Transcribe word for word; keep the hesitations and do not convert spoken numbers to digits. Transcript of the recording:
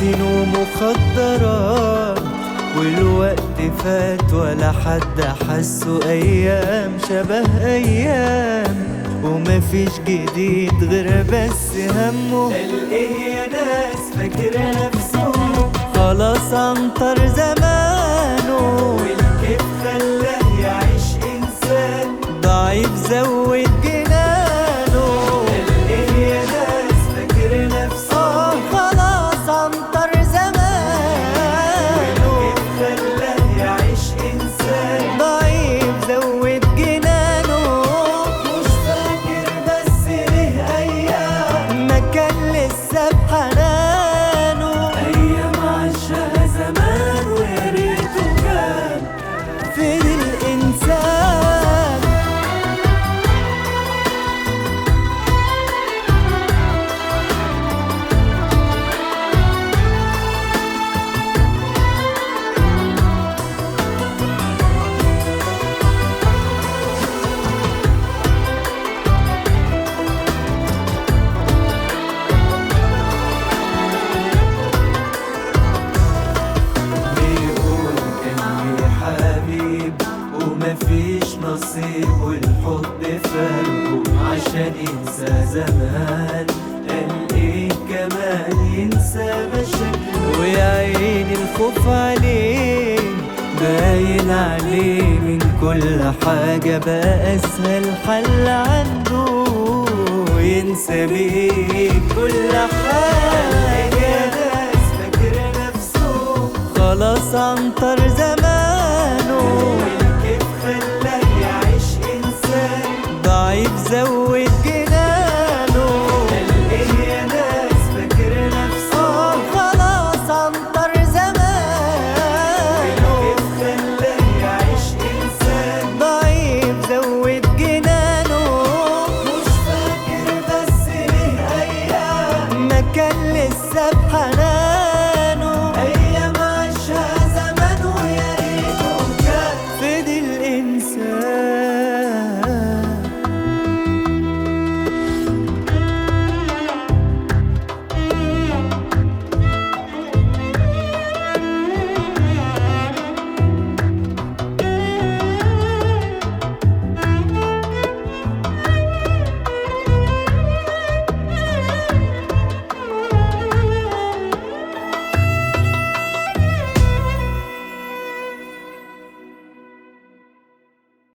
عايشين ومخدرات، والوقت فات ولا حد حسه. أيام شبه أيام ومفيش جديد غير بس همه. قال إيه يا ناس فاكر نفسه خلاص عنطر زمانه، والكيف خلاه يعيش إنسان ضعيف زود جنانه. قال إيه يا ناس فاكر نفسه خلاص عنطر زمانه، والكيف خلاه يعيش إنسان ضعيف زود جنانه. مش فاكر بس ليه أيام ما كان لسه بحنانه، أيام عاشها زمان ويا ريته كان فين الإنسان. مفيش نصيب والحب فرقه عشان ينسى زمان. قال ايه كمان ينسى مشاكله، ويا عيني الخوف عليه باين عليه من كل حاجة. بقى اسهل حل عنده ينسى بيه كل حاجة. يا ناس فاكر نفسه خلاص عنطر زمانه، ضعيف زود جنانه. قال ايه يا ناس فاكر نفسه خلاص عنطر زمانه، كيف خلاه يعيش انسان ضعيف زود جنانه. مش فاكر بس ليه ايام ما كان لسه بحنان.